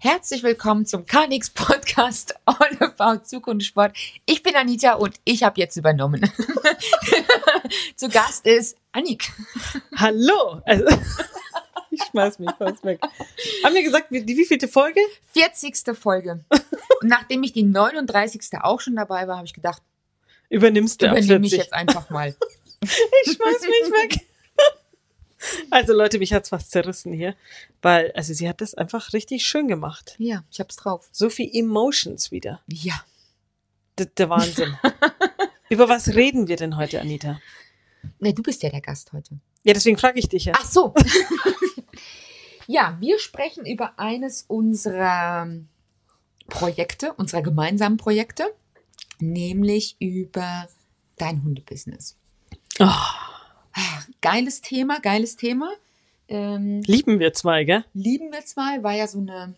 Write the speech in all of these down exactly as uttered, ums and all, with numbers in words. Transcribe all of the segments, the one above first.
Herzlich willkommen zum K N X Podcast All About Zukunftssport. Ich bin Anita und ich habe jetzt übernommen. Zu Gast ist Annik. Hallo. Also, ich schmeiß mich fast weg. Haben wir gesagt, wie, die wievielte Folge? vierzigste Folge. Und nachdem ich die neununddreißigste auch schon dabei war, habe ich gedacht, übernimmst du übernehme ich jetzt einfach mal. Ich schmeiß mich weg. Also Leute, mich hat's fast zerrissen hier, weil also sie hat das einfach richtig schön gemacht. Ja, ich hab's drauf. So viel Emotions wieder. Ja. D- der Wahnsinn. Über was reden wir denn heute, Anita? Ne, du bist ja der Gast heute. Ja, deswegen frage ich dich ja. Ach so. Ja, wir sprechen über eines unserer Projekte, unserer gemeinsamen Projekte, nämlich über dein Hundebusiness. Oh. Geiles Thema, geiles Thema. Ähm, Lieben wir zwei, gell? lieben wir zwei, war ja so eine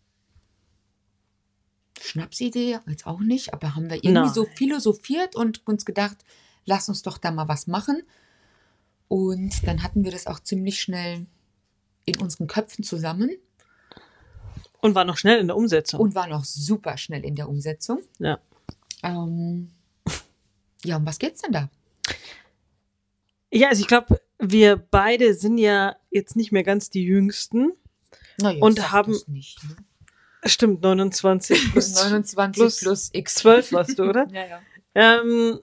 Schnapsidee, jetzt auch nicht, aber haben wir irgendwie Nein. so philosophiert und uns gedacht, lass uns doch da mal was machen. Und dann hatten wir das auch ziemlich schnell in unseren Köpfen zusammen Und war noch schnell in der Umsetzung. und waren auch super schnell in der Umsetzung. Ja. Ähm, ja, um was geht's denn da? Ja, also ich glaube, wir beide sind ja jetzt nicht mehr ganz die Jüngsten. Naja, Und sag haben- das nicht, ne? Stimmt, neunundzwanzig plus neunundzwanzig plus plus X. zwölf warst du, oder? Ja, ja. Ähm,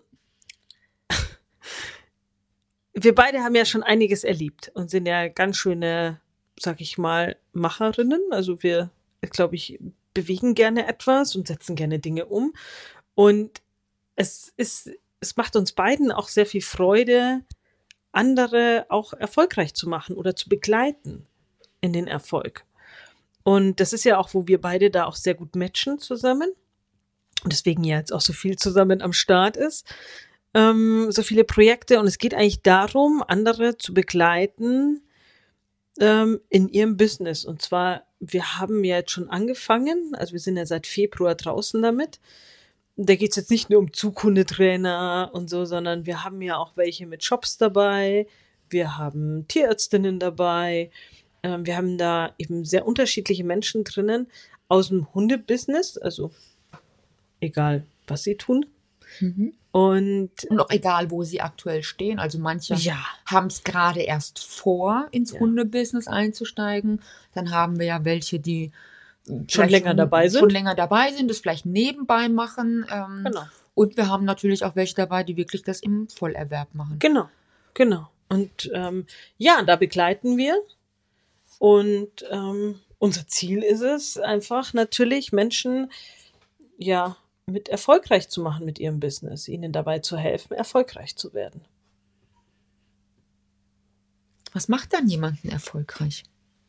wir beide haben ja schon einiges erlebt und sind ja ganz schöne, sag ich mal, Macherinnen. Also wir, glaube ich, bewegen gerne etwas und setzen gerne Dinge um. Und es ist, es macht uns beiden auch sehr viel Freude, andere auch erfolgreich zu machen oder zu begleiten in den Erfolg. Und das ist ja auch, wo wir beide da auch sehr gut matchen zusammen. Und deswegen ja jetzt auch so viel zusammen am Start ist. Ähm, so viele Projekte. Und es geht eigentlich darum, andere zu begleiten ähm, in ihrem Business. Und zwar, wir haben ja jetzt schon angefangen. Also wir sind ja seit Februar draußen damit. Da geht es jetzt nicht nur um Zughundetrainer und so, sondern wir haben ja auch welche mit Shops dabei. Wir haben Tierärztinnen dabei. Ähm, wir haben da eben sehr unterschiedliche Menschen drinnen aus dem Hundebusiness. Also egal, was sie tun. Mhm. Und Und auch egal, wo sie aktuell stehen. Also manche ja, haben es gerade erst vor, ins Ja. Hundebusiness einzusteigen. Dann haben wir ja welche, die schon länger dabei sind. Schon länger dabei sind, das vielleicht nebenbei machen. Ähm, Genau. Und wir haben natürlich auch welche dabei, die wirklich das im Vollerwerb machen. Genau, genau. Und ähm, ja, da begleiten wir. Und ähm, unser Ziel ist es einfach natürlich, Menschen ja mit erfolgreich zu machen mit ihrem Business, ihnen dabei zu helfen, erfolgreich zu werden. Was macht dann jemanden erfolgreich?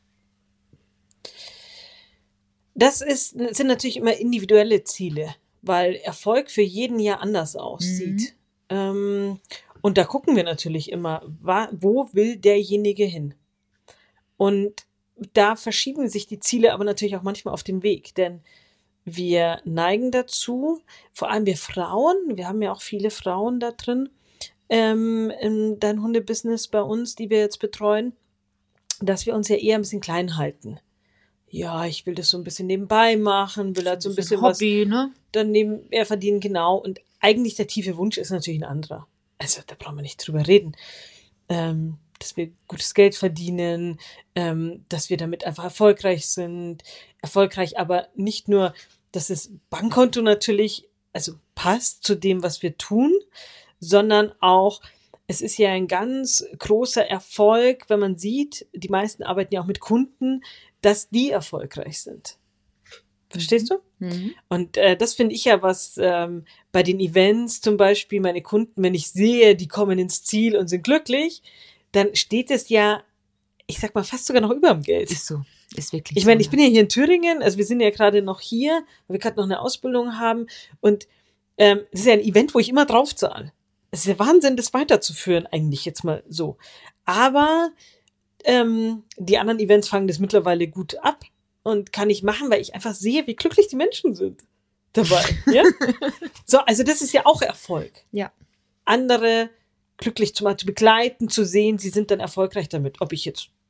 Das ist, sind natürlich immer individuelle Ziele, weil Erfolg für jeden ja anders aussieht. Ähm, und da gucken wir natürlich immer, wa- wo will derjenige hin? Und da verschieben sich die Ziele aber natürlich auch manchmal auf dem Weg, denn wir neigen dazu, vor allem wir Frauen, wir haben ja auch viele Frauen da drin, ähm, in dein Hundebusiness bei uns, die wir jetzt betreuen, dass wir uns ja eher ein bisschen klein halten. Ja, ich will das so ein bisschen nebenbei machen, will halt so ein bisschen was Hobby, ne? daneben mehr verdienen, genau. Und eigentlich der tiefe Wunsch ist natürlich ein anderer. Also da brauchen wir nicht drüber reden. Ähm, dass wir gutes Geld verdienen, ähm, dass wir damit einfach erfolgreich sind. Erfolgreich, aber nicht nur, dass das Bankkonto natürlich also passt zu dem, was wir tun, sondern auch, es ist ja ein ganz großer Erfolg, wenn man sieht, die meisten arbeiten ja auch mit Kunden, dass die erfolgreich sind. Verstehst du? Mhm. Und äh, das finde ich ja was ähm, bei den Events zum Beispiel, meine Kunden, wenn ich sehe, die kommen ins Ziel und sind glücklich, dann steht es ja, ich sag mal, fast sogar noch über dem Geld. Ist so. Ist wirklich Ich meine, so, ich bin ja hier in Thüringen, also wir sind ja gerade noch hier, weil wir gerade noch eine Ausbildung haben und ähm, es ist ja ein Event, wo ich immer drauf zahle. Es ist ja Wahnsinn, das weiterzuführen, eigentlich jetzt mal so. Aber ähm, die anderen Events fangen das mittlerweile gut ab und kann ich machen, weil ich einfach sehe, wie glücklich die Menschen sind dabei. Ja? So, also das ist ja auch Erfolg. Ja. Andere glücklich zu, zu begleiten, zu sehen, sie sind dann erfolgreich damit. Ob ich jetzt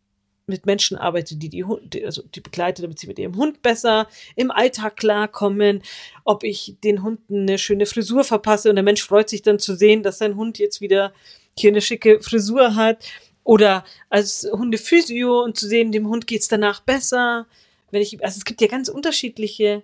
mit Menschen arbeite, die die Hunde, also die begleite, damit sie mit ihrem Hund besser im Alltag klarkommen, ob ich den Hunden eine schöne Frisur verpasse und der Mensch freut sich dann zu sehen, dass sein Hund jetzt wieder hier eine schicke Frisur hat, oder als Hundephysio und zu sehen, dem Hund geht's danach besser. Wenn ich, also es gibt ja ganz unterschiedliche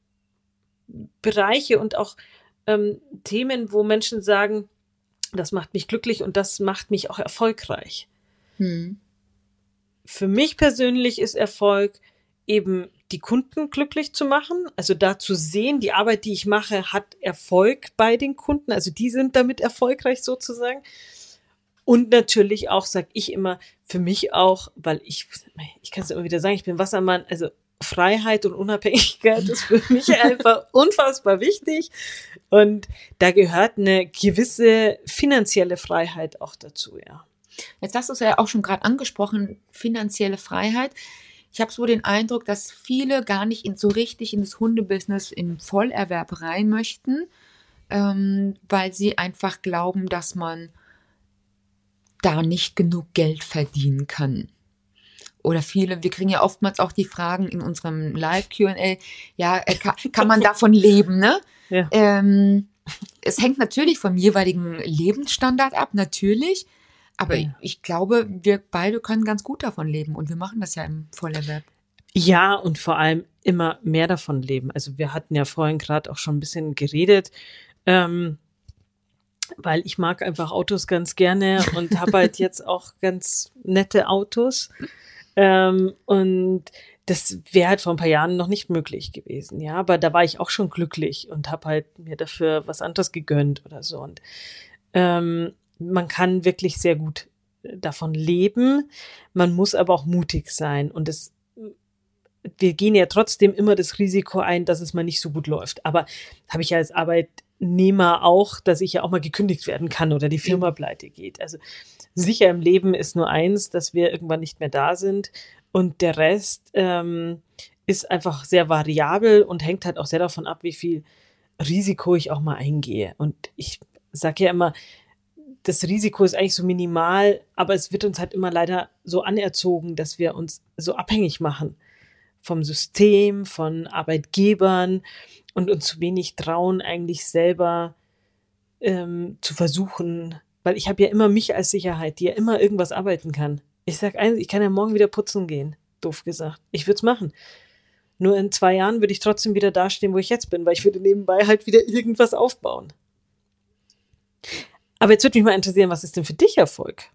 Bereiche und auch ähm, Themen, wo Menschen sagen, das macht mich glücklich und das macht mich auch erfolgreich. Hm. Für mich persönlich ist Erfolg eben, die Kunden glücklich zu machen, also da zu sehen, die Arbeit, die ich mache, hat Erfolg bei den Kunden, also die sind damit erfolgreich sozusagen. Und natürlich auch, sag ich immer, für mich auch, weil ich, ich kann es immer wieder sagen, ich bin Wassermann, also Freiheit und Unabhängigkeit ist für mich einfach unfassbar wichtig. Und da gehört eine gewisse finanzielle Freiheit auch dazu, ja. Jetzt hast du es ja auch schon gerade angesprochen, finanzielle Freiheit. Ich habe so den Eindruck, dass viele gar nicht in, so richtig in das Hundebusiness im Vollerwerb rein möchten, ähm, weil sie einfach glauben, dass man da nicht genug Geld verdienen kann. Oder viele, wir kriegen ja oftmals auch die Fragen in unserem Live-Q und A, ja, kann, kann man davon leben, ne? Ja. Ähm, es hängt natürlich vom jeweiligen Lebensstandard ab, natürlich. Aber ja. ich, ich glaube, wir beide können ganz gut davon leben und wir machen das ja im Vollerwerb. Ja, und vor allem immer mehr davon leben. Also wir hatten ja vorhin gerade auch schon ein bisschen geredet, ähm, weil ich mag einfach Autos ganz gerne und habe halt jetzt auch ganz nette Autos. Ähm, und das wäre halt vor ein paar Jahren noch nicht möglich gewesen, ja. Aber da war ich auch schon glücklich und habe halt mir dafür was anderes gegönnt oder so. Und ähm, man kann wirklich sehr gut davon leben. Man muss aber auch mutig sein. Und es, wir gehen ja trotzdem immer das Risiko ein, dass es mal nicht so gut läuft. Aber habe ich ja als Arbeitnehmer auch, dass ich ja auch mal gekündigt werden kann oder die Firma pleite geht. Also sicher im Leben ist nur eins, dass wir irgendwann nicht mehr da sind. Und der Rest ähm, ist einfach sehr variabel und hängt halt auch sehr davon ab, wie viel Risiko ich auch mal eingehe. Und ich sage ja immer, das Risiko ist eigentlich so minimal, aber es wird uns halt immer leider so anerzogen, dass wir uns so abhängig machen vom System, von Arbeitgebern und uns zu wenig trauen, eigentlich selber ähm, zu versuchen, weil ich habe ja immer mich als Sicherheit, die ja immer irgendwas arbeiten kann. Ich sag eins, ich kann ja morgen wieder putzen gehen, doof gesagt. Ich würde es machen. Nur in zwei Jahren würde ich trotzdem wieder dastehen, wo ich jetzt bin, weil ich würde nebenbei halt wieder irgendwas aufbauen. Aber jetzt würde mich mal interessieren, was ist denn für dich Erfolg?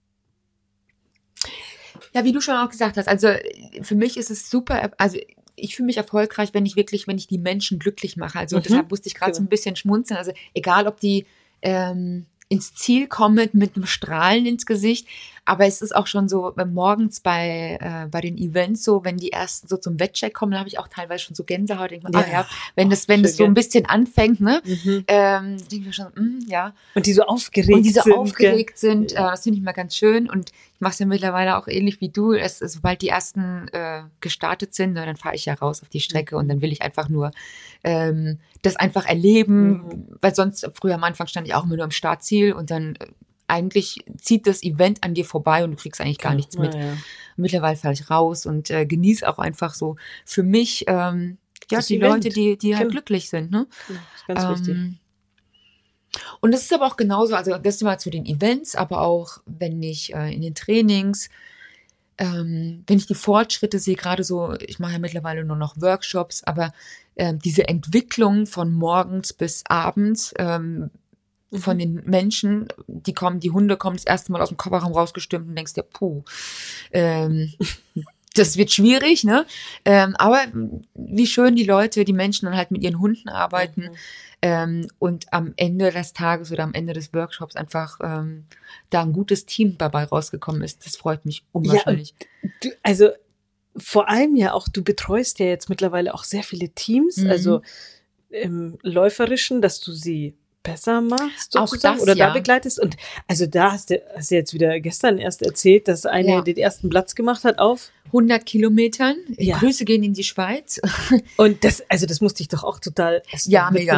Ja, wie du schon auch gesagt hast, also für mich ist es super, also ich fühle mich erfolgreich, wenn ich wirklich, wenn ich die Menschen glücklich mache. Also mhm. deshalb musste ich gerade so ein bisschen schmunzeln. Also egal, ob die ähm, ins Ziel kommen mit einem Strahlen ins Gesicht, aber es ist auch schon so morgens bei äh, bei den Events so, wenn die ersten so zum Wettcheck kommen, dann habe ich auch teilweise schon so Gänsehaut. Denke mir, ja, ah, ja, wenn das wenn das so ein bisschen anfängt, ne, mhm. ähm, denke ich schon, mh, ja. Und die so aufgeregt und die so sind, aufgeregt sind, ja. äh, das finde ich mal ganz schön. Und ich mache es ja mittlerweile auch ähnlich wie du. Es, sobald die ersten äh, gestartet sind, ne, dann fahre ich ja raus auf die Strecke mhm. und dann will ich einfach nur ähm, das einfach erleben, mhm. weil sonst früher am Anfang stand ich auch immer nur am Startziel und dann äh, eigentlich zieht das Event an dir vorbei und du kriegst eigentlich gar nichts mit. Ja, ja. Mittlerweile fahre ich raus und äh, genieße auch einfach so für mich ähm, ja das die Event. Leute, die die halt genau. glücklich sind. Ne? Ja, ganz ähm, wichtig. Und das ist aber auch genauso, also das ist mal zu den Events, aber auch wenn ich äh, in den Trainings, ähm, wenn ich die Fortschritte sehe, gerade so, ich mache ja mittlerweile nur noch Workshops, aber äh, diese Entwicklung von morgens bis abends, ähm, von den Menschen, die kommen, die Hunde kommen das erste Mal aus dem Kofferraum rausgestürmt und denkst dir, puh, ähm, das wird schwierig, ne? Ähm, aber wie schön die Leute, die Menschen dann halt mit ihren Hunden arbeiten mhm. ähm, und am Ende des Tages oder am Ende des Workshops einfach ähm, da ein gutes Team dabei rausgekommen ist. Das freut mich unwahrscheinlich. Ja, du, also vor allem ja auch, du betreust ja jetzt mittlerweile auch sehr viele Teams, mhm. also im Läuferischen, dass du sie besser machst sozusagen, auch das, oder ja. da begleitest. Und also da hast du, hast du jetzt wieder gestern erst erzählt, dass eine ja. den ersten Platz gemacht hat auf hundert Kilometern. Ja. Grüße gehen in die Schweiz. Und das, also das musste ich doch auch total, ja, mega. noch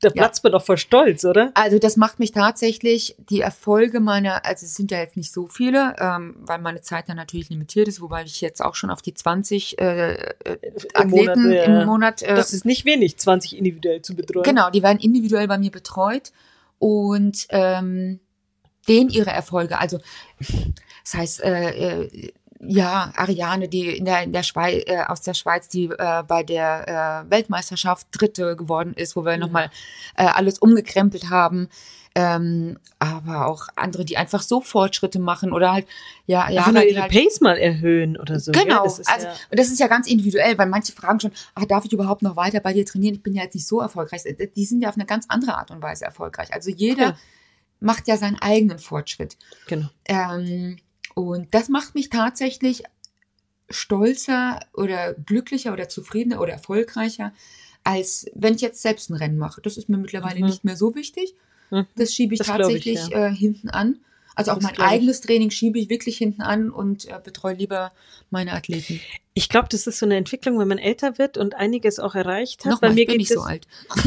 Da Ja. platzt man doch vor Stolz, oder? Also das macht mich tatsächlich, die Erfolge meiner, also es sind ja jetzt nicht so viele, ähm, weil meine Zeit dann natürlich limitiert ist, wobei ich jetzt auch schon auf die zwanzig äh, äh, Im Monat, Athleten ja. im Monat, äh, Das ist nicht wenig, zwanzig individuell zu betreuen. genau, die werden individuell bei mir betreut und ähm, denen ihre Erfolge, also das heißt, äh, äh, ja, Ariane, die in der, in der Schweiz, äh, aus der Schweiz, die äh, bei der äh, Weltmeisterschaft Dritte geworden ist, wo wir Ja. nochmal äh, alles umgekrempelt haben. Ähm, aber auch andere, die einfach so Fortschritte machen oder halt, ja, ja, Einfach nur die ihre halt, Pace mal erhöhen oder so. genau, Gell? Das ist also ja, und das ist ja ganz individuell, weil manche fragen schon, ah, darf ich überhaupt noch weiter bei dir trainieren? Ich bin ja jetzt nicht so erfolgreich. Die sind ja auf eine ganz andere Art und Weise erfolgreich. Also jeder Ja. macht ja seinen eigenen Fortschritt. genau. Ähm, und das macht mich tatsächlich stolzer oder glücklicher oder zufriedener oder erfolgreicher, als wenn ich jetzt selbst ein Rennen mache. Das ist mir mittlerweile Mhm. nicht mehr so wichtig. Mhm. Das schiebe ich Das glaub ich, tatsächlich ja. äh, hinten an. Also auch Das mein glaub ich. eigenes Training schiebe ich wirklich hinten an und äh, betreue lieber meine Athleten. Ich glaube, das ist so eine Entwicklung, wenn man älter wird und einiges auch erreicht hat. Nochmal, Bei mir ich bin geht nicht es, so alt.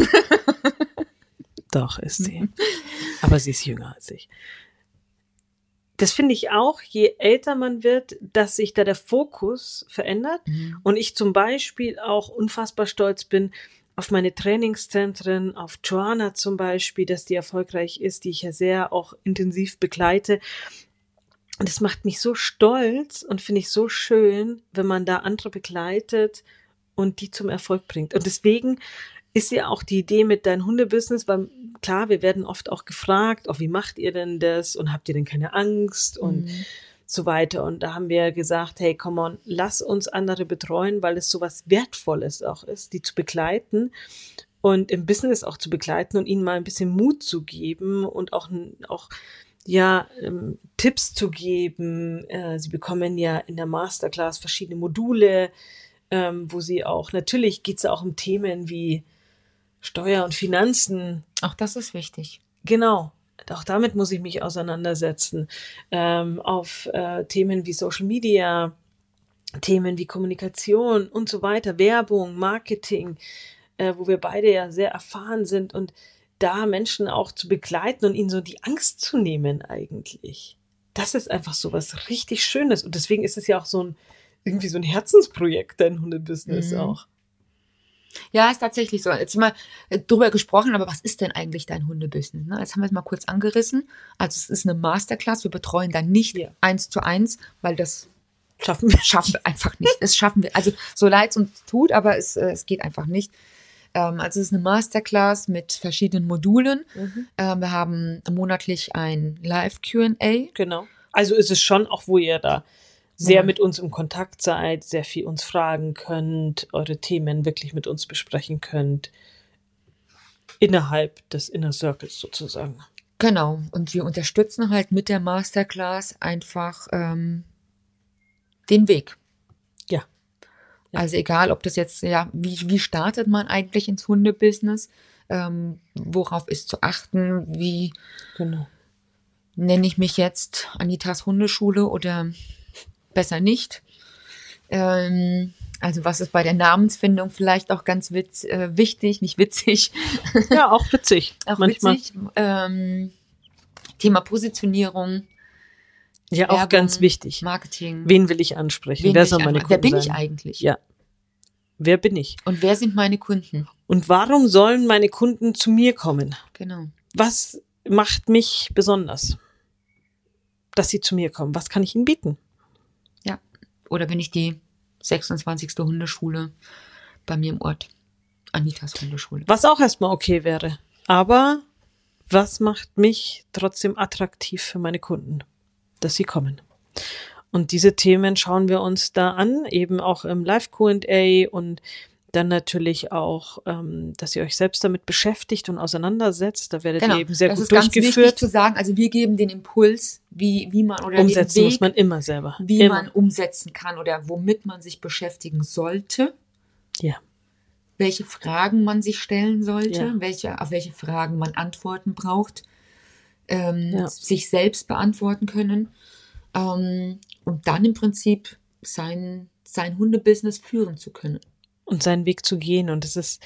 Doch, ist sie. Aber sie ist jünger als ich. Das finde ich auch, je älter man wird, dass sich da der Fokus verändert. Mhm. Und ich zum Beispiel auch unfassbar stolz bin auf meine Trainingszentren, auf Joanna zum Beispiel, dass die erfolgreich ist, die ich ja sehr auch intensiv begleite. Und das macht mich so stolz und finde ich so schön, wenn man da andere begleitet und die zum Erfolg bringt. Und deswegen ist ja auch die Idee mit deinem Hundebusiness, weil klar, wir werden oft auch gefragt, auch wie macht ihr denn das und habt ihr denn keine Angst und Mhm. so weiter. Und da haben wir gesagt, hey, come on, lass uns andere betreuen, weil es so was Wertvolles auch ist, die zu begleiten und im Business auch zu begleiten und ihnen mal ein bisschen Mut zu geben und auch, auch ja, ähm, Tipps zu geben. Äh, sie bekommen ja in der Masterclass verschiedene Module, ähm, wo sie auch, natürlich geht es ja auch um Themen wie Steuer und Finanzen. Auch das ist wichtig. Genau. Auch damit muss ich mich auseinandersetzen. Ähm, auf äh, Themen wie Social Media, Themen wie Kommunikation und so weiter, Werbung, Marketing, äh, wo wir beide ja sehr erfahren sind und da Menschen auch zu begleiten und ihnen so die Angst zu nehmen eigentlich. Das ist einfach so was richtig Schönes und deswegen ist es ja auch so ein, irgendwie so ein Herzensprojekt, dein Hundebusiness Mhm. auch. Ja, ist tatsächlich so. Jetzt haben wir äh, drüber gesprochen, aber was ist denn eigentlich dein Hundebusiness? Ne? Jetzt haben wir es mal kurz angerissen. Also es ist eine Masterclass. Wir betreuen da nicht Ja. eins zu eins, weil das Schaffen wir. schaffen wir einfach nicht. Das schaffen wir. Also so leid es uns tut, aber es, äh, es geht einfach nicht. Ähm, also es ist eine Masterclass mit verschiedenen Modulen. Mhm. Ähm, wir haben monatlich ein Live-Q and A. Genau. Also ist es schon auch, wo ihr da sehr Ja. mit uns im Kontakt seid, sehr viel uns fragen könnt, eure Themen wirklich mit uns besprechen könnt. Innerhalb des Inner Circles sozusagen. Genau. Und wir unterstützen halt mit der Masterclass einfach ähm, den Weg. Ja. Ja. Also egal, ob das jetzt, ja, wie, wie startet man eigentlich ins Hundebusiness? Ähm, worauf ist zu achten? Wie Genau. nenne ich mich jetzt Anitas Hundeschule oder besser nicht? Ähm, also was ist bei der Namensfindung vielleicht auch ganz witz, äh, wichtig, nicht witzig, Ja, auch witzig. auch manchmal. witzig. Ähm, Thema Positionierung, Ja, auch Werbung, ganz wichtig. Marketing. Wen will ich ansprechen? Wen Wer will soll ich meine anmachen? Wer Kunden bin ich sein? eigentlich? Ja. Wer bin ich? Und wer sind meine Kunden? Und warum sollen meine Kunden zu mir kommen? Genau. Was macht mich besonders, dass sie zu mir kommen? Was kann ich ihnen bieten? Ja. Oder bin ich die sechsundzwanzigste Hundeschule bei mir im Ort? Anitas Hundeschule. Was auch erstmal okay wäre. Aber was macht mich trotzdem attraktiv für meine Kunden? Dass sie kommen. Und diese Themen schauen wir uns da an, eben auch im Live-Q and A und dann natürlich auch, ähm, dass ihr euch selbst damit beschäftigt und auseinandersetzt. Da werdet Genau. ihr eben sehr das gut ist ganz wichtig durchgeführt. zu sagen. Also wir geben den Impuls, wie, wie man oder Umsetzen den Weg, muss man immer selber. wie immer. man umsetzen kann oder womit man sich beschäftigen sollte. Ja. Welche Fragen man sich stellen sollte, Ja. welche, auf welche Fragen man Antworten braucht, ähm, Ja. sich selbst beantworten können ähm, und dann im Prinzip sein, sein Hundebusiness führen zu können. Und seinen Weg zu gehen. Und das ist,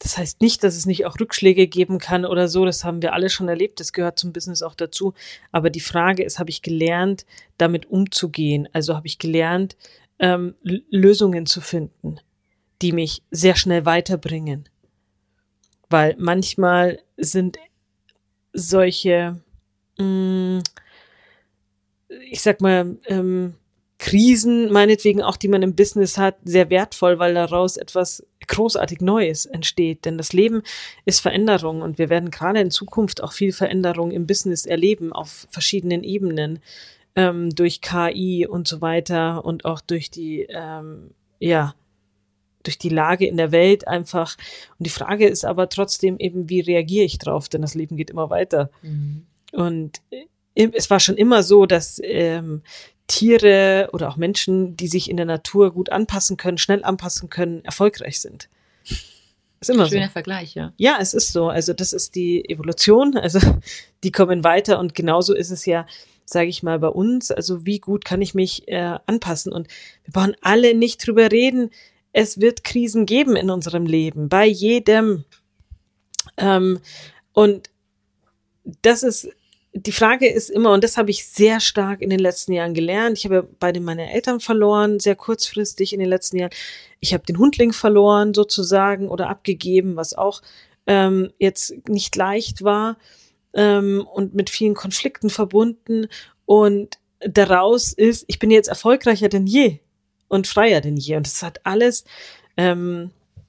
das heißt nicht, dass es nicht auch Rückschläge geben kann oder so. Das haben wir alle schon erlebt. Das gehört zum Business auch dazu. Aber die Frage ist, habe ich gelernt, damit umzugehen? Also habe ich gelernt, ähm, L- Lösungen zu finden, die mich sehr schnell weiterbringen. Weil manchmal sind solche, mh, ich sag mal, ähm, Krisen, meinetwegen auch, die man im Business hat, sehr wertvoll, weil daraus etwas großartig Neues entsteht. Denn das Leben ist Veränderung und wir werden gerade in Zukunft auch viel Veränderung im Business erleben auf verschiedenen Ebenen, ähm, durch K I und so weiter und auch durch die, ähm, ja, durch die Lage in der Welt einfach. Und die Frage ist aber trotzdem eben, wie reagiere ich drauf? Denn das Leben geht immer weiter. Mhm. Und äh, es war schon immer so, dass ähm, Tiere oder auch Menschen, die sich in der Natur gut anpassen können, schnell anpassen können, erfolgreich sind. Ist immer Schöner so. Vergleich, ja. Ja, es ist so. Also das ist die Evolution. Also die kommen weiter und genauso ist es ja, sage ich mal, bei uns. Also wie gut kann ich mich äh, anpassen? Und wir brauchen alle nicht drüber reden. Es wird Krisen geben in unserem Leben, bei jedem. Ähm, und das ist, die Frage ist immer, und das habe ich sehr stark in den letzten Jahren gelernt. Ich habe ja beide meine Eltern verloren, sehr kurzfristig in den letzten Jahren. Ich habe den Hundling verloren sozusagen oder abgegeben, was auch ähm, jetzt nicht leicht war ähm, und mit vielen Konflikten verbunden. Und daraus ist, ich bin jetzt erfolgreicher denn je und freier denn je. Und das hat alles ähm,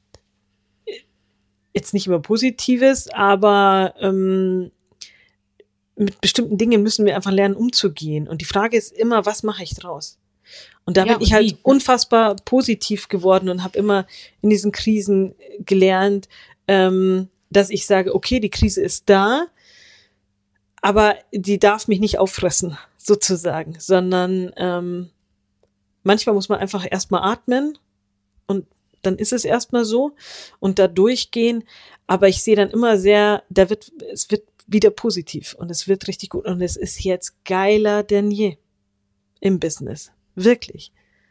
jetzt nicht immer Positives, aber ähm, mit bestimmten Dingen müssen wir einfach lernen, umzugehen. Und die Frage ist immer, was mache ich draus? Und da Ja, bin ich und halt wie? unfassbar positiv geworden und habe immer in diesen Krisen gelernt, ähm, dass ich sage, okay, die Krise ist da, aber die darf mich nicht auffressen, sozusagen, sondern ähm, manchmal muss man einfach erstmal atmen und dann ist es erstmal so und da durchgehen. Aber ich sehe dann immer sehr, da wird, es wird wieder positiv und es wird richtig gut und es ist jetzt geiler denn je im Business. Wirklich.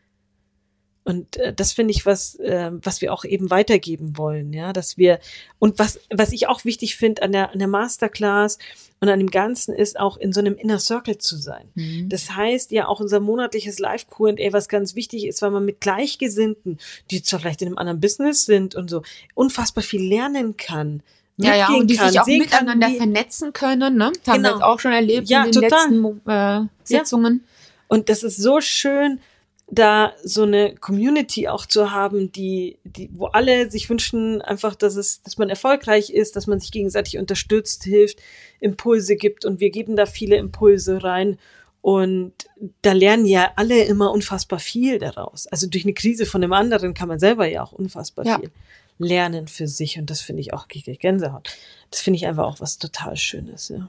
Und äh, das finde ich was, äh, was wir auch eben weitergeben wollen, ja, dass wir, und was, was ich auch wichtig finde an der, an der Masterclass und an dem Ganzen ist auch in so einem Inner Circle zu sein. Mhm. Das heißt ja auch unser monatliches Live-Q und A, was ganz wichtig ist, weil man mit Gleichgesinnten, die zwar vielleicht in einem anderen Business sind und so, unfassbar viel lernen kann. Ja, ja, und die kann, sich auch sehen kann, miteinander wie- vernetzen können, ne? Das haben wir Genau. jetzt auch schon erlebt Ja, in den total. letzten Mo- äh, Sitzungen. Und das ist so schön, da so eine Community auch zu haben, die, die, wo alle sich wünschen einfach, dass es, dass man erfolgreich ist, dass man sich gegenseitig unterstützt, hilft, Impulse gibt und wir geben da viele Impulse rein und da lernen ja alle immer unfassbar viel daraus. Also durch eine Krise von dem anderen kann man selber ja auch unfassbar Ja. viel lernen für sich und das finde ich auch richtig Gänsehaut. Das finde ich einfach auch was total Schönes, ja.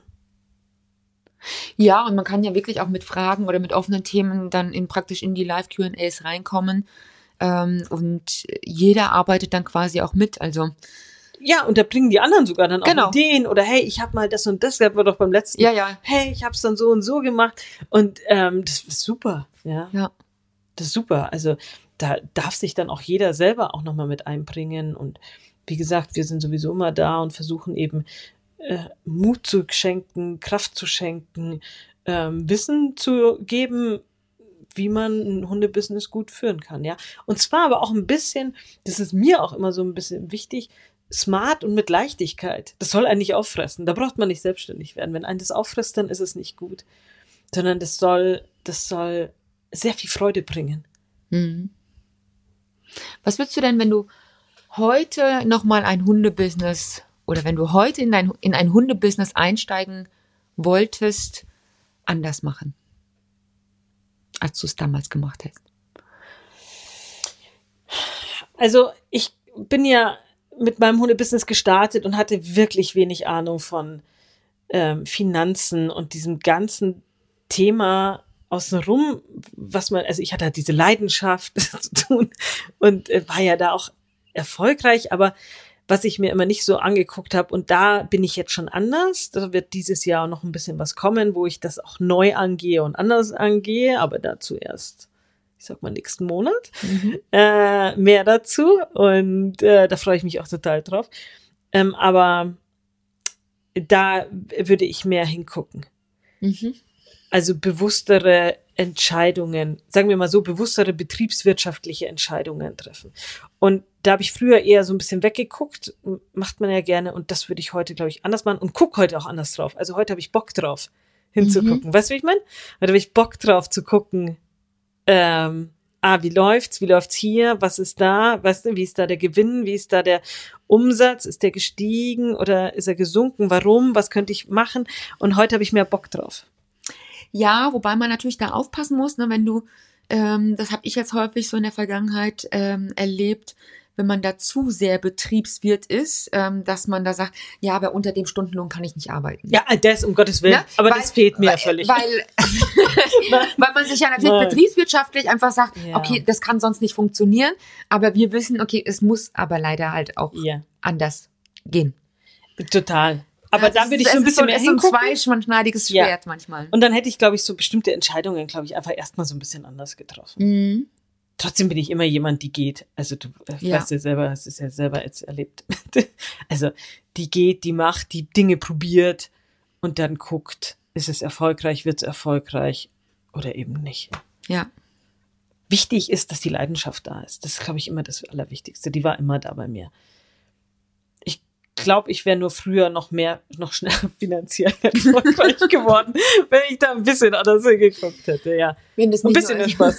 Ja, und man kann ja wirklich auch mit Fragen oder mit offenen Themen dann in praktisch in die Live-Q und As reinkommen. Ähm, und jeder arbeitet dann quasi auch mit. Also Ja, und da bringen die anderen sogar dann auch Genau. Ideen oder hey, ich habe mal das und das, hatten wir doch beim letzten. ja, ja, Hey, ich habe es dann so und so gemacht und ähm, das ist super, ja, ja. das ist super. Also da darf sich dann auch jeder selber auch nochmal mit einbringen und wie gesagt, wir sind sowieso immer da und versuchen eben äh, Mut zu schenken, Kraft zu schenken, ähm, Wissen zu geben, wie man ein Hundebusiness gut führen kann, ja. Und zwar aber auch ein bisschen, das ist mir auch immer so ein bisschen wichtig, smart und mit Leichtigkeit. Das soll einen nicht auffressen. Da braucht man nicht selbstständig werden. Wenn einen das auffrisst, dann ist es nicht gut. Sondern das soll, das soll sehr viel Freude bringen. Mhm. Was würdest du denn, wenn du heute nochmal ein Hundebusiness oder wenn du heute in ein, in ein Hundebusiness einsteigen wolltest, anders machen, als du es damals gemacht hast? Also ich bin ja mit meinem Hundebusiness gestartet und hatte wirklich wenig Ahnung von ähm, Finanzen und diesem ganzen Thema außenrum, was man, also ich hatte halt diese Leidenschaft zu tun und äh, war ja da auch erfolgreich, aber was ich mir immer nicht so angeguckt habe und da bin ich jetzt schon anders, da wird dieses Jahr noch ein bisschen was kommen, wo ich das auch neu angehe und anders angehe, aber dazu erst, ich ich sag mal nächsten Monat, Mhm. äh, mehr dazu und äh, da freue ich mich auch total drauf. Ähm, aber da würde ich mehr hingucken. Mhm. Also bewusstere Entscheidungen, sagen wir mal so, bewusstere betriebswirtschaftliche Entscheidungen treffen. Und da habe ich früher eher so ein bisschen weggeguckt, macht man ja gerne und das würde ich heute, glaube ich, anders machen und gucke heute auch anders drauf. Also heute habe ich Bock drauf, hinzugucken. Weißt du, wie ich meine? Heute habe ich Bock drauf zu gucken, ähm, ah, wie läuft's, wie läuft's hier, was ist da, weißt du, wie ist da der Gewinn, wie ist da der Umsatz, ist der gestiegen oder ist er gesunken, warum, was könnte ich machen? Und heute habe ich mehr Bock drauf. Ja, wobei man natürlich da aufpassen muss, ne, wenn du, ähm, das habe ich jetzt häufig so in der Vergangenheit ähm, erlebt, wenn man da zu sehr Betriebswirt ist, ähm, dass man da sagt, ja, aber unter dem Stundenlohn kann ich nicht arbeiten. Ja, das um Gottes Willen, Ne? aber Weil- das fehlt mir weil, völlig. Weil, weil man sich ja natürlich Nein. betriebswirtschaftlich einfach sagt, Ja. okay, das kann sonst nicht funktionieren, aber wir wissen, okay, es muss aber leider halt auch Ja, anders gehen. total. Aber Ja, da es würde ist- ich so ein es ist bisschen mehr es ist so ein hingucken. zweischneidiges Ja. Schwert manchmal. Und dann hätte ich, glaube ich, so bestimmte Entscheidungen, glaube ich, einfach erstmal so ein bisschen anders getroffen. Mhm. Trotzdem bin ich immer jemand, die geht. Also du äh, Ja. weißt ja selber, hast es ja selber jetzt erlebt. Also die geht, die macht, die Dinge probiert und dann guckt, ist es erfolgreich, wird es erfolgreich oder eben nicht. Ja. Wichtig ist, dass die Leidenschaft da ist. Das ist, glaube ich, immer das Allerwichtigste. Die war immer da bei mir. Ich glaube, ich wäre nur früher noch mehr, noch schneller finanziell erfolgreich geworden, wenn ich da ein bisschen anders hingeguckt hätte, ja. Wenn das Ein nicht bisschen nur mehr Spaß.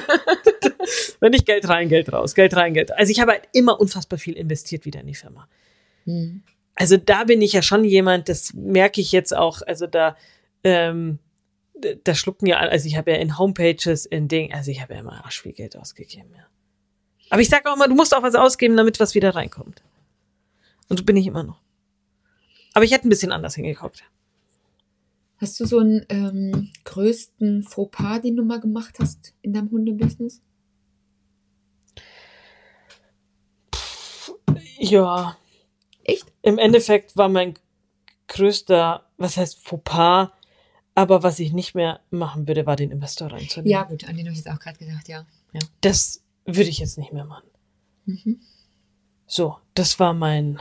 Wenn nicht Geld rein, Geld raus, Geld rein, Geld. Also ich habe halt immer unfassbar viel investiert wieder in die Firma. Mhm. Also da bin ich ja schon jemand, das merke ich jetzt auch, also da, ähm, d- da schlucken ja, alle- also ich habe ja in Homepages, in Dingen, also ich habe ja immer arsch viel Geld ausgegeben, ja. Aber ich sage auch immer, du musst auch was ausgeben, damit was wieder reinkommt. Und so bin ich immer noch. Aber ich hätte ein bisschen anders hingeguckt. Hast du so einen ähm, größten Fauxpas, den du mal gemacht hast in deinem Hundebusiness? Ja, Echt? im Endeffekt war mein größter, was heißt Fauxpas, aber was ich nicht mehr machen würde, war den Investor reinzunehmen. Ja, gut, an den habe ich jetzt auch gerade gedacht, ja. ja. Das würde ich jetzt nicht mehr machen. Mhm. So, das war mein,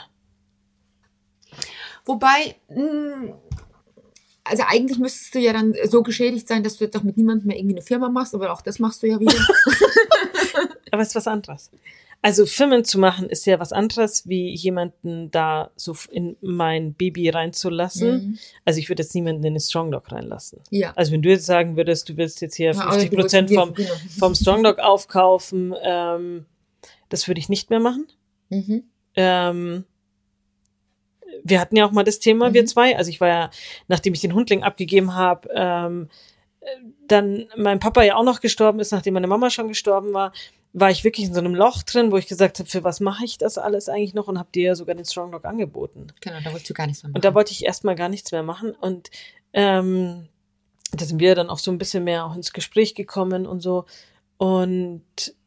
Wobei, mh, also eigentlich müsstest du ja dann so geschädigt sein, dass du jetzt auch mit niemandem mehr irgendwie eine Firma machst, aber auch das machst du ja wieder. aber es ist was anderes. Also Firmen zu machen ist ja was anderes, wie jemanden da so in mein Baby reinzulassen. Mhm. Also ich würde jetzt niemanden in eine Strong Dog reinlassen. Ja. Also wenn du jetzt sagen würdest, du willst jetzt hier Ja, aber fünfzig du Prozent willst- vom, genau. vom Strong Dog aufkaufen, ähm, das würde ich nicht mehr machen. Mhm. Ähm, wir hatten ja auch mal das Thema, Mhm. wir zwei. Also ich war ja, nachdem ich den Hundling abgegeben habe, ähm, dann mein Papa ja auch noch gestorben ist, nachdem meine Mama schon gestorben war, war ich wirklich in so einem Loch drin, wo ich gesagt habe, für was mache ich das alles eigentlich noch und habe dir ja sogar den Strong Dog angeboten. Genau, da wolltest du gar nichts mehr machen. Und da wollte ich erstmal gar nichts mehr machen und ähm, da sind wir dann auch so ein bisschen mehr auch ins Gespräch gekommen und so. Und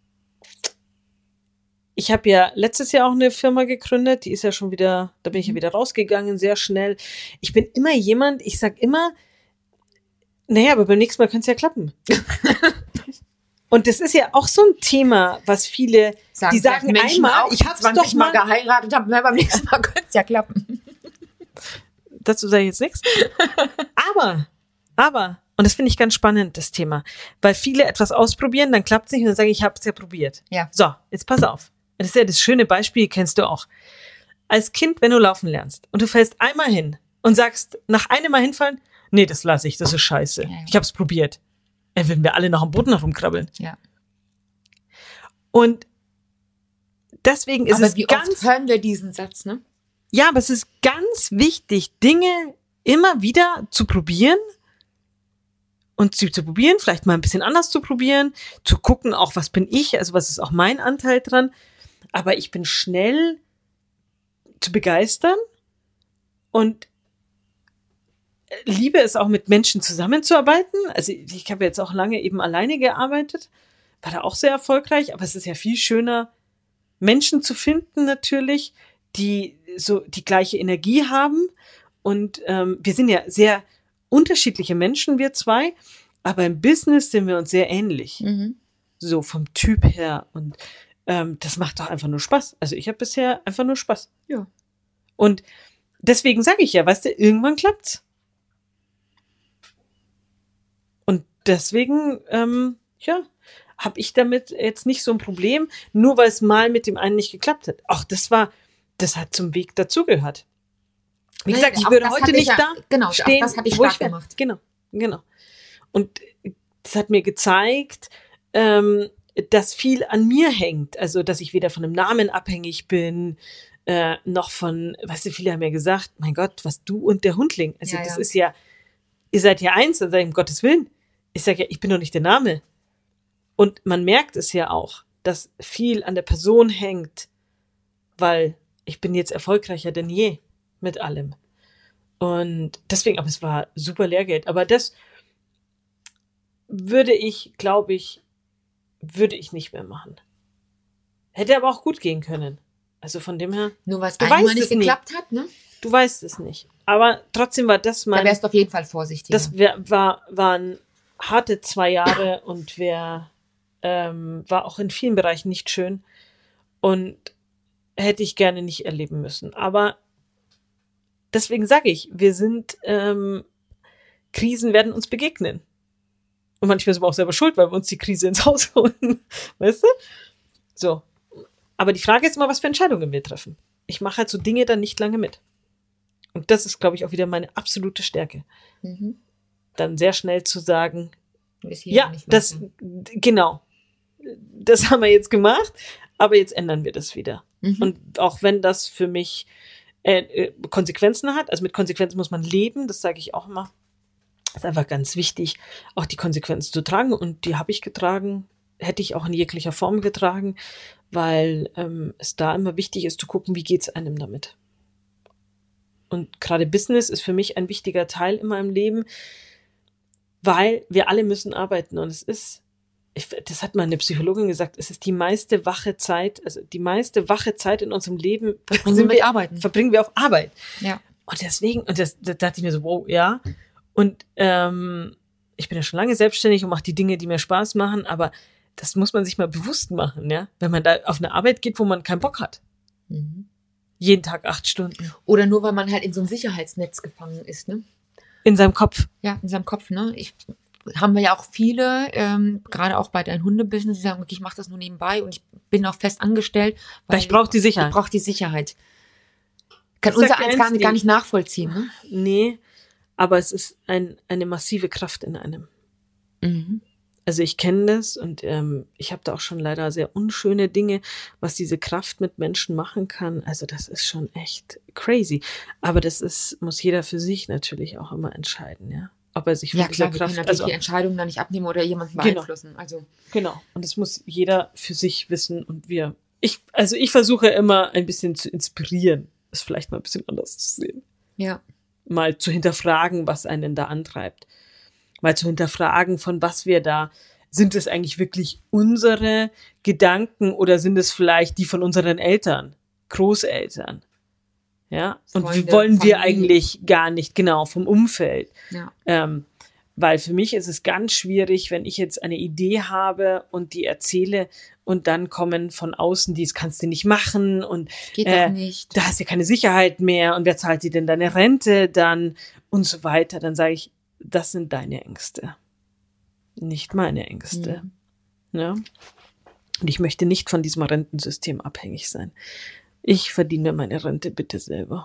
ich habe ja letztes Jahr auch eine Firma gegründet, die ist ja schon wieder, da bin ich ja wieder rausgegangen, sehr schnell. Ich bin immer jemand, ich sag immer, naja, aber beim nächsten Mal könnte es ja klappen. Und das ist ja auch so ein Thema, was viele, Sagen die sagen vielleicht Menschen einmal, auch, ich die hab's zwanzig doch Mal mal, geheiratet haben, na, beim nächsten Mal könnte es ja klappen. dazu sage ich jetzt nichts. Aber, aber, und das finde ich ganz spannend, das Thema, weil viele etwas ausprobieren, dann klappt es nicht und dann sagen, ich habe es ja probiert. Ja. So, jetzt pass auf. Das ist ja das schöne Beispiel, kennst du auch. Als Kind, wenn du laufen lernst und du fällst einmal hin und sagst, nach einem Mal hinfallen, nee, das lasse ich, das ist scheiße. Ja, ja. Ich habe es probiert. Dann würden wir alle noch am Boden herumkrabbeln. Ja. Und deswegen ist Aber es wie ganz, oft hören wir diesen Satz, ne? ja, aber es ist ganz wichtig, Dinge immer wieder zu probieren und sie zu probieren, vielleicht mal ein bisschen anders zu probieren, zu gucken, auch was bin ich, also was ist auch mein Anteil dran. Aber ich bin schnell zu begeistern und liebe es auch mit Menschen zusammenzuarbeiten. Also ich habe jetzt auch lange eben alleine gearbeitet, war da auch sehr erfolgreich, aber es ist ja viel schöner, Menschen zu finden natürlich, die so die gleiche Energie haben. Und ähm, wir sind ja sehr unterschiedliche Menschen, wir zwei, aber im Business sind wir uns sehr ähnlich. Mhm. so vom Typ her. Und ähm, das macht doch einfach nur Spaß. Also ich habe bisher einfach nur Spaß. Ja. Und deswegen sage ich ja, weißt du, irgendwann klappt's. Und deswegen, ähm, ja, habe ich damit jetzt nicht so ein Problem, nur weil es mal mit dem einen nicht geklappt hat. Ach, das war, das hat zum Weg dazugehört. Wie gesagt, ich würde heute nicht ja, da genau, stehen, das hatte ich wo stark ich wär. gemacht. Genau, genau. Und das hat mir gezeigt, ähm, dass viel an mir hängt. Also, dass ich weder von einem Namen abhängig bin, äh, noch von, weißt du, viele haben ja gesagt, mein Gott, was du und der Hundling. Also, Ja, das ja. ist ja, ihr seid ja eins, dann sag ich, um Gottes Willen. Ich sage ja, ich bin doch nicht der Name. Und man merkt es ja auch, dass viel an der Person hängt, weil ich bin jetzt erfolgreicher denn je mit allem. Und deswegen, aber es war super Lehrgeld. Aber das würde ich, glaube ich, würde ich nicht mehr machen. Hätte aber auch gut gehen können. Also von dem her. Nur weil es Du einmal weißt nicht es nie. geklappt hat, ne? Du weißt es nicht. Aber trotzdem war das Da mein, wärst du auf jeden Fall vorsichtiger. das wär, war, waren harte zwei Jahre und wär, ähm, war auch in vielen Bereichen nicht schön und hätte ich gerne nicht erleben müssen. Aber deswegen sage ich, wir sind, ähm, Krisen werden uns begegnen. Und manchmal sind wir auch selber schuld, weil wir uns die Krise ins Haus holen. Weißt du? So. Aber die Frage ist immer, was für Entscheidungen wir treffen. Ich mache halt so Dinge dann nicht lange mit. Und das ist, glaube ich, auch wieder meine absolute Stärke. Mhm. Dann sehr schnell zu sagen, Bis hier ja, nicht mehr. das, genau. Das haben wir jetzt gemacht, aber jetzt ändern wir das wieder. Mhm. Und auch wenn das für mich äh, äh, Konsequenzen hat, also mit Konsequenzen muss man leben, das sage ich auch immer. Ist einfach ganz wichtig, auch die Konsequenzen zu tragen. Und die habe ich getragen, hätte ich auch in jeglicher Form getragen, weil ähm, es da immer wichtig ist zu gucken, wie geht's einem damit. Und gerade Business ist für mich ein wichtiger Teil in meinem Leben, weil wir alle müssen arbeiten. Und es ist, ich, das hat mal eine Psychologin gesagt, es ist die meiste wache Zeit, also die meiste wache Zeit in unserem Leben Verbringen sind wir mit wir, Arbeiten. verbringen wir auf Arbeit. Ja. Und deswegen, und das, da dachte ich mir so, wow, ja. Und ähm, ich bin ja schon lange selbstständig und mache die Dinge, die mir Spaß machen, aber das muss man sich mal bewusst machen, ja. Wenn man da auf eine Arbeit geht, wo man keinen Bock hat. Mhm. Jeden Tag acht Stunden. Oder nur, weil man halt in so einem Sicherheitsnetz gefangen ist, ne? In seinem Kopf. Ja, in seinem Kopf, ne? Ich, haben wir ja auch viele, ähm, gerade auch bei deinem Hundebusiness, die sagen, okay, ich mache das nur nebenbei und ich bin auch fest angestellt. Weil ich brauche die Ich Sicherheit. brauche die Sicherheit. Kann Ich unser sag dir eins eins, gar, nicht- die- gar nicht nachvollziehen, ne? Nee, aber es ist ein, eine massive Kraft in einem. Mhm. Also ich kenne das und ähm, ich habe da auch schon leider sehr unschöne Dinge, was diese Kraft mit Menschen machen kann. Also das ist schon echt crazy. Aber das ist, muss jeder für sich natürlich auch immer entscheiden, ja. Ob er sich von Ja dieser klar, wir können Kraft, natürlich also die Entscheidungen da nicht abnehmen oder jemanden Genau. beeinflussen. Also genau. Und das muss jeder für sich wissen und wir. Ich, also ich versuche immer ein bisschen zu inspirieren, es vielleicht mal ein bisschen anders zu sehen. ja. Mal zu hinterfragen, was einen da antreibt. Mal zu hinterfragen, von was wir da, sind es eigentlich wirklich unsere Gedanken oder sind es vielleicht die von unseren Eltern, Großeltern? Ja, und Freunde, wie wollen wir Familie. eigentlich gar nicht, genau, vom Umfeld. Ja. Ähm, weil für mich ist es ganz schwierig, wenn ich jetzt eine Idee habe und die erzähle und dann kommen von außen, dies kannst du nicht machen und Geht äh, doch nicht. da hast du ja keine Sicherheit mehr und wer zahlt dir denn deine Rente dann und so weiter. Dann sage ich, das sind deine Ängste, nicht meine Ängste. Mhm. Ja? Und ich möchte nicht von diesem Rentensystem abhängig sein. Ich verdiene meine Rente bitte selber.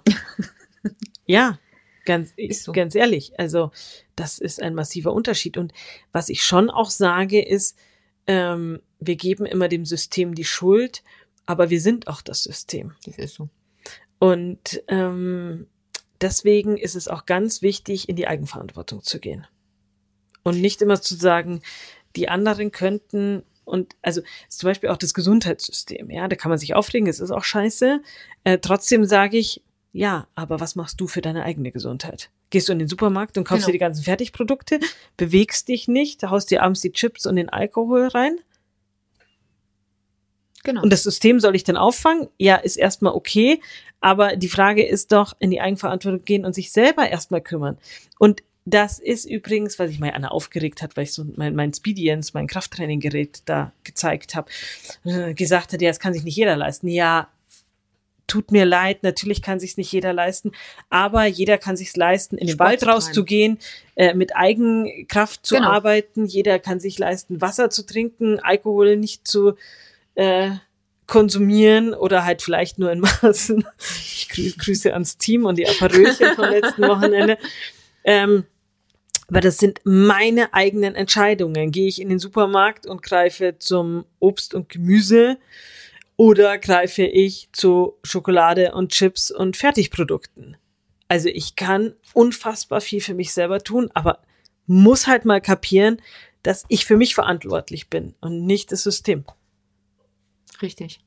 Ja, ganz, Ist so. ganz ehrlich. Also das ist ein massiver Unterschied. Und was ich schon auch sage, ist, ähm, wir geben immer dem System die Schuld, aber wir sind auch das System. Das ist so. Und ähm, deswegen ist es auch ganz wichtig, in die Eigenverantwortung zu gehen. Und nicht immer zu sagen, die anderen könnten, und also zum Beispiel auch das Gesundheitssystem, ja, da kann man sich aufregen, es ist auch scheiße. Äh, trotzdem sage ich, ja, aber was machst du für deine eigene Gesundheit? Gehst du in den Supermarkt und kaufst Genau. dir die ganzen Fertigprodukte, bewegst dich nicht, haust dir abends die Chips und den Alkohol rein? Genau. Und das System soll ich dann auffangen? Ja, ist erstmal okay. Aber die Frage ist doch, in die Eigenverantwortung gehen und sich selber erstmal kümmern. Und Das ist übrigens, was ich mal Anna aufgeregt hat, weil ich so mein, mein Speedience, mein Krafttraininggerät da gezeigt habe, äh, gesagt hat, ja, das kann sich nicht jeder leisten. Ja, tut mir leid, natürlich kann sich's nicht jeder leisten, aber jeder kann sich's leisten, in den Sport Wald zu treiben. rauszugehen, äh, mit Eigenkraft zu Genau. arbeiten. Jeder kann sich leisten, Wasser zu trinken, Alkohol nicht zu äh, konsumieren oder halt vielleicht nur in Maßen. Ich grü- grüße ans Team und die Aperölchen vom letzten Wochenende. Ähm, aber das sind meine eigenen Entscheidungen. Gehe ich in den Supermarkt und greife zum Obst und Gemüse oder greife ich zu Schokolade und Chips und Fertigprodukten? Also ich kann unfassbar viel für mich selber tun, aber muss halt mal kapieren, dass ich für mich verantwortlich bin und nicht das System. Richtig.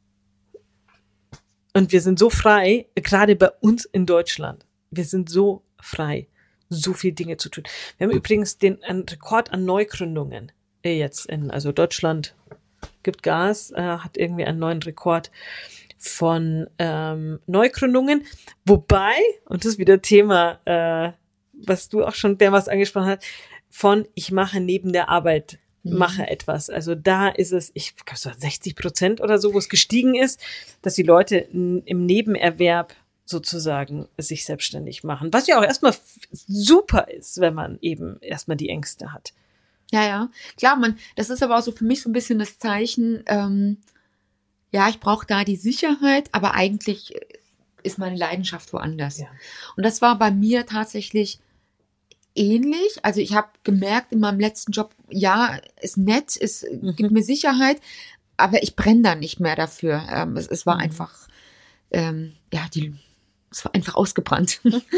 Und wir sind so frei, gerade bei uns in Deutschland. Wir sind so frei, so viele Dinge zu tun. Wir haben übrigens den einen Rekord an Neugründungen äh, jetzt in, also Deutschland gibt Gas, äh, hat irgendwie einen neuen Rekord von ähm, Neugründungen. Wobei, und das ist wieder Thema, äh, was du auch schon mehrmals angesprochen hast, von ich mache neben der Arbeit mache mhm. etwas. Also da ist es, ich glaube so sechzig Prozent oder so, wo es gestiegen ist, dass die Leute n- im Nebenerwerb sozusagen sich selbstständig machen. Was ja auch erstmal f- super ist, wenn man eben erstmal die Ängste hat. Ja, ja. Klar, man, das ist aber auch so für mich so ein bisschen das Zeichen, ähm, ja, ich brauche da die Sicherheit, aber eigentlich ist meine Leidenschaft woanders. Ja. Und das war bei mir tatsächlich ähnlich. Also ich habe gemerkt in meinem letzten Job, ja, ist nett, es Mhm. gibt mir Sicherheit, aber ich brenne da nicht mehr dafür. Ähm, es, es war Mhm. einfach, ähm, ja, die, es war einfach ausgebrannt.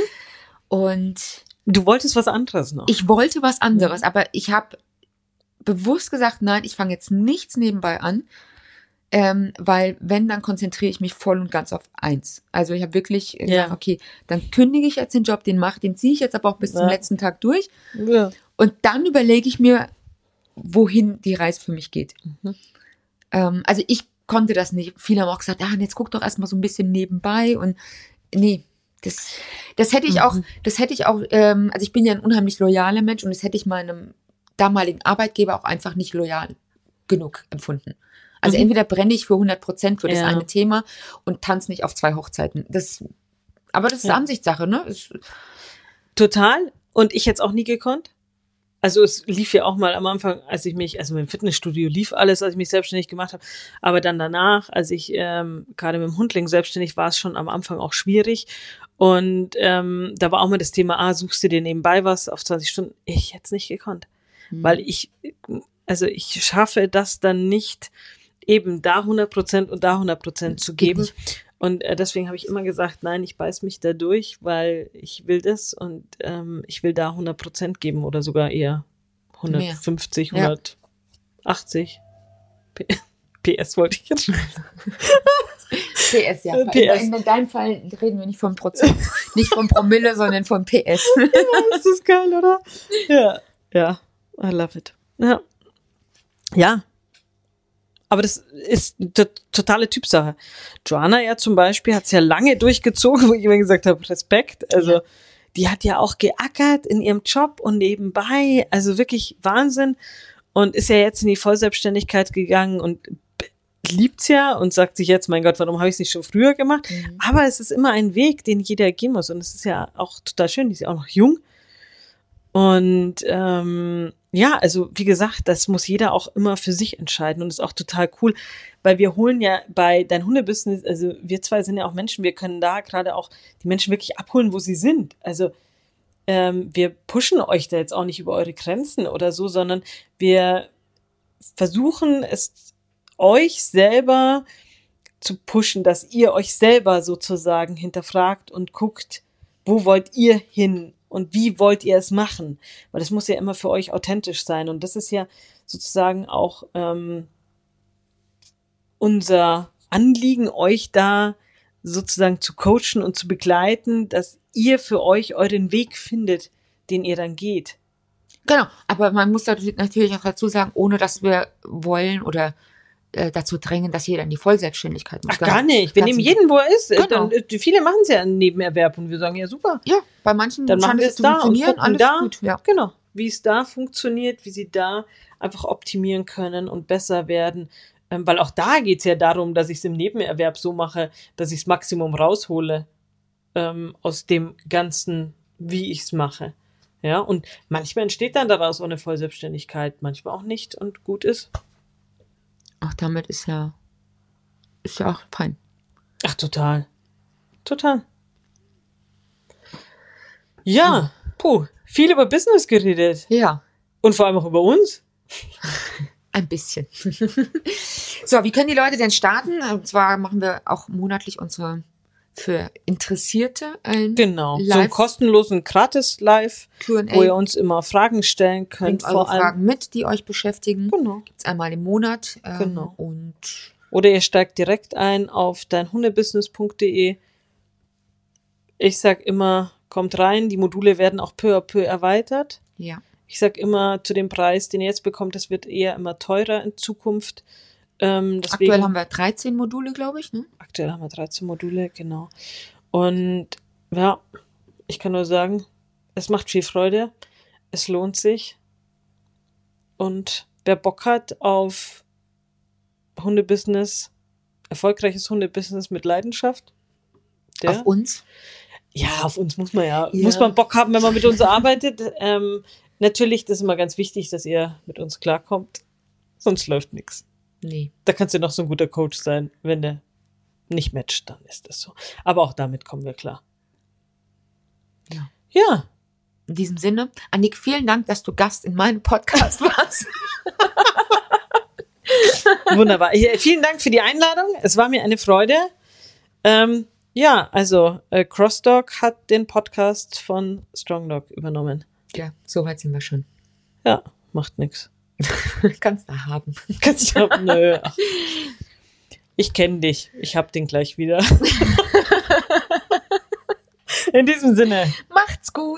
Und Du wolltest was anderes noch. ich wollte was anderes, Mhm. aber ich habe bewusst gesagt, nein, ich fange jetzt nichts nebenbei an, ähm, weil wenn, dann konzentriere ich mich voll und ganz auf eins. Also ich habe wirklich Ja. gesagt, okay, dann kündige ich jetzt den Job, den mache, den ziehe ich jetzt aber auch bis Ja. zum letzten Tag durch Ja. und dann überlege ich mir, wohin die Reise für mich geht. Mhm. Ähm, also ich konnte das nicht. Viele haben auch gesagt, ah, jetzt guck doch erstmal so ein bisschen nebenbei und nee, das, das hätte ich Mhm. auch, das hätte ich auch, ähm, also ich bin ja ein unheimlich loyaler Mensch und das hätte ich meinem damaligen Arbeitgeber auch einfach nicht loyal genug empfunden. Also Mhm. entweder brenne ich für hundert Prozent für das Ja. eine Thema und tanze nicht auf zwei Hochzeiten. Das, aber das ist Ja. Ansichtssache, ne? Es, Total. Und ich hätte es auch nie gekonnt. Also es lief ja auch mal am Anfang, als ich mich, also im Fitnessstudio lief alles, als ich mich selbstständig gemacht habe. Aber dann danach, als ich ähm, gerade mit dem Hundling selbstständig war, es schon am Anfang auch schwierig. Und ähm, da war auch mal das Thema, ah, suchst du dir nebenbei was auf zwanzig Stunden? Ich hätte es nicht gekonnt. hm. Weil ich, also ich schaffe das dann nicht, eben da hundert Prozent und da hundert Prozent zu Geht geben. nicht. Und äh, deswegen habe ich immer gesagt, nein, ich beiß mich da durch, weil ich will das und ähm, ich will da hundert Prozent geben oder sogar eher hundertfünfzig, Mehr. Ja. hundertachtzig. P- PS wollte ich jetzt schon. P S, ja. Äh, P S. In, in deinem Fall reden wir nicht von Prozent, nicht von Promille, sondern von P S. Das ist geil, oder? Ja, ja, I love it. Ja, ja. Aber das ist eine to- totale Typsache. Joanna ja zum Beispiel hat es ja lange durchgezogen, wo ich immer gesagt habe, Respekt. Also Ja. die hat ja auch geackert in ihrem Job und nebenbei, also wirklich Wahnsinn. Und ist ja jetzt in die Vollselbstständigkeit gegangen und b- liebt's ja und sagt sich jetzt, mein Gott, warum habe ich es nicht schon früher gemacht? Mhm. Aber es ist immer ein Weg, den jeder gehen muss. Und es ist ja auch total schön, die ist ja auch noch jung. Und ähm, ja, also wie gesagt, das muss jeder auch immer für sich entscheiden und ist auch total cool, weil wir holen ja bei dein Hundebusiness, also wir zwei sind ja auch Menschen, wir können da gerade auch die Menschen wirklich abholen, wo sie sind. Also ähm, wir pushen euch da jetzt auch nicht über eure Grenzen oder so, sondern wir versuchen es euch selber zu pushen, dass ihr euch selber sozusagen hinterfragt und guckt, wo wollt ihr hin und wie wollt ihr es machen? Weil das muss ja immer für euch authentisch sein und das ist ja sozusagen auch ähm, unser Anliegen, euch da sozusagen zu coachen und zu begleiten, dass ihr für euch euren Weg findet, den ihr dann geht. Genau, aber man muss natürlich auch dazu sagen, ohne dass wir wollen oder äh, dazu drängen, dass jeder in die Vollselbstständigkeit muss. Ach, gar nicht. Wir nehmen jeden, wo er ist. Genau. Dann, äh, viele machen es ja im Nebenerwerb und wir sagen, ja, super. Ja, bei manchen Dann machen wir es zu da und funktionieren, gucken alles da, gut. Ja. genau, wie es da funktioniert, wie sie da einfach optimieren können und besser werden. Ähm, weil auch da geht es ja darum, dass ich es im Nebenerwerb so mache, dass ich das Maximum raushole ähm, aus dem Ganzen, wie ich es mache. Ja, und manchmal entsteht dann daraus auch eine Vollselbstständigkeit, manchmal auch nicht und gut ist. Auch damit ist ja, ist ja auch fein. Ach, total. Total. Ja, hm. puh, viel über Business geredet. Ja. Und vor allem auch über uns. Ein bisschen. So, wie können die Leute denn starten? Und zwar machen wir auch monatlich unsere für Interessierte ein Genau, Live- so einen kostenlosen Gratis-Live, Q and A. wo ihr uns immer Fragen stellen könnt. Bringt eure vor allem Fragen mit, die euch beschäftigen. Genau. Gibt's einmal im Monat. Ähm, Genau. Und Oder ihr steigt direkt ein auf deinhundebusiness punkt de. Ich sag immer, kommt rein, die Module werden auch peu à peu erweitert. ja, Ich sag immer, zu dem Preis, den ihr jetzt bekommt, das wird eher immer teurer in Zukunft. Ähm, deswegen, aktuell haben wir dreizehn Module, glaube ich. Ne? aktuell haben wir dreizehn Module, genau. Und ja, ich kann nur sagen, es macht viel Freude, es lohnt sich. Und wer Bock hat auf Hundebusiness, erfolgreiches Hundebusiness mit Leidenschaft, der, Auf uns. ja, auf uns muss man ja, Ja. muss man Bock haben, wenn man mit uns arbeitet. Ähm, natürlich, das ist immer ganz wichtig, dass ihr mit uns klarkommt, sonst läuft nichts. Nee. Da kannst du noch so ein guter Coach sein, wenn der nicht matcht, dann ist das so. Aber auch damit kommen wir klar. Ja. Ja, In diesem Sinne, Annik, vielen Dank, dass du Gast in meinem Podcast warst. wunderbar. Hier, vielen Dank für die Einladung. Es war mir eine Freude. Ähm, ja, also äh, CrossDog hat den Podcast von StrongDog übernommen. Ja, soweit sind wir schon. Ja, macht nix. Kannst du haben. Kannst du, nö. Ach. Ich kenne dich. Ich hab den gleich wieder. In diesem Sinne. Macht's gut.